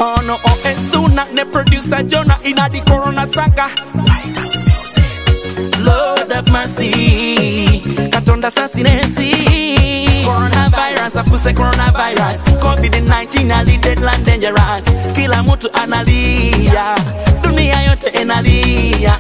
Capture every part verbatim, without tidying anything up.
Oh no, oh it's soon not the producer Jonah in the Corona saga. White House music. Lord have mercy. Katonda assassination. Coronavirus, I say coronavirus. COVID nineteen ali deadline dangerous. Kila mtu analia. Dunia yote inalia.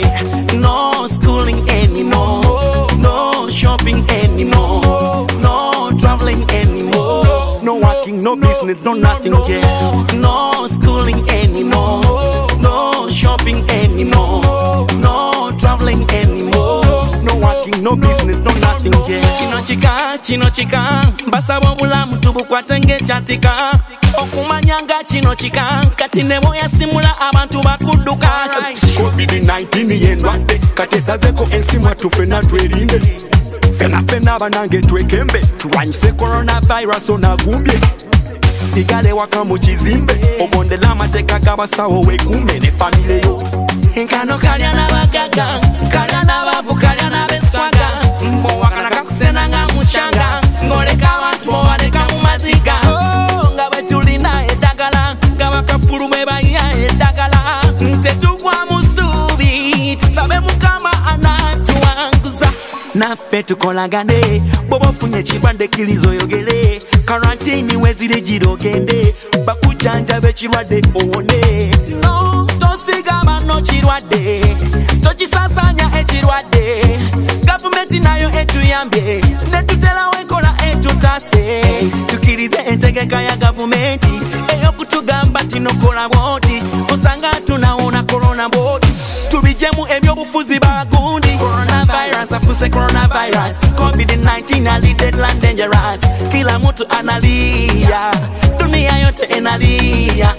No schooling anymore. No shopping anymore. No traveling anymore. No working, no business, no nothing, yeah. No schooling anymore. No shopping anymore. No traveling anymore. No working, no business, no nothing, yeah. Chino chika, chino chika. Basa wabula mtubu kwa tenge chatika. Okumanyanga chino chika. Katine moya simula abantu bakuduka. COVID nineteen yendwade. Katesazeko ensimwa tufena twerinde. Fena fena banange twekembe. Tuwanyise coronavirus onagumbye. Sigale waka muchizimbe. Obonde la mateka gabasawo wekume ne famile yo. Nkano kalya na bagaga. Kalya na bavu kalya na beswaga. Mbo wakana kakusena nga muchanga. Ngoleka abantu mowaleka mu maziga. Oh, nga betulina edagala. Nga bakafulu mebaya edagala. Ntetugwa musubi. Tusabe mukama anatuanguza. Naffe tukolagane. Bobo funye chibande kilizo yogele. Karantini wezire jirogende. Bakujanja bechirwade owone. No, tosigaba no chirwade. Tochisasanya echirwade. Government nayo etuyambye. Netutela wekola etutase. Tukirize entegeka ya government. Eyo kutugamba tinokola boti. Osanga tunaona corona boti. Tubijemu ebyo bufuzi bagundi. Coronavirus, afuse coronavirus. COVID nineteen ali deadline dangerous. Kila mtu analia. Dunia yote inalia.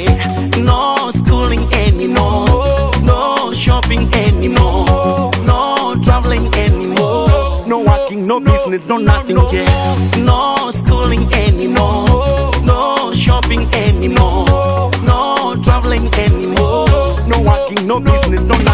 No schooling anymore. No shopping anymore. No traveling anymore. No working, no business, no nothing, yeah. No schooling anymore. No shopping anymore. No traveling anymore. No working, no business, no nothing.